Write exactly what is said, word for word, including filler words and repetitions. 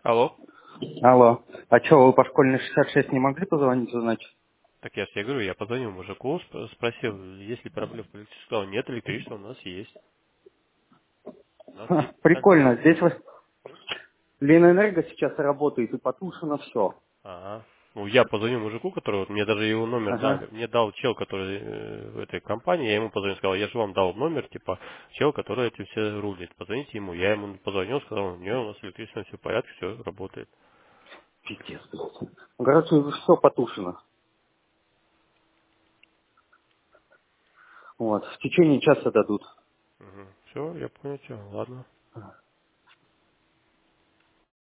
Алло. Алло. А что, вы по школьной шестьдесят шесть не могли позвонить, узнать? Так я же тебе говорю, я позвонил мужику, сп- спросил, есть ли проблемы в электричестве. Сказал, нет, электричество у нас есть. У нас Ха, есть стабильно. прикольно. Здесь вот Ленэнерго сейчас работает и потушено все. Ага. Ну, я позвонил мужику, который, вот, мне даже его номер дал, Ага. мне дал чел, который э, в этой компании, я ему позвонил, сказал, я же вам дал номер, типа, чел, который этим все рулит, позвоните ему. Я ему позвонил, сказал, не, у нас электричество все в порядке, все работает. Пиздец, блядь. Ну, короче, все потушено. Вот. В течение часа дадут. Все, я понял, чё, ладно.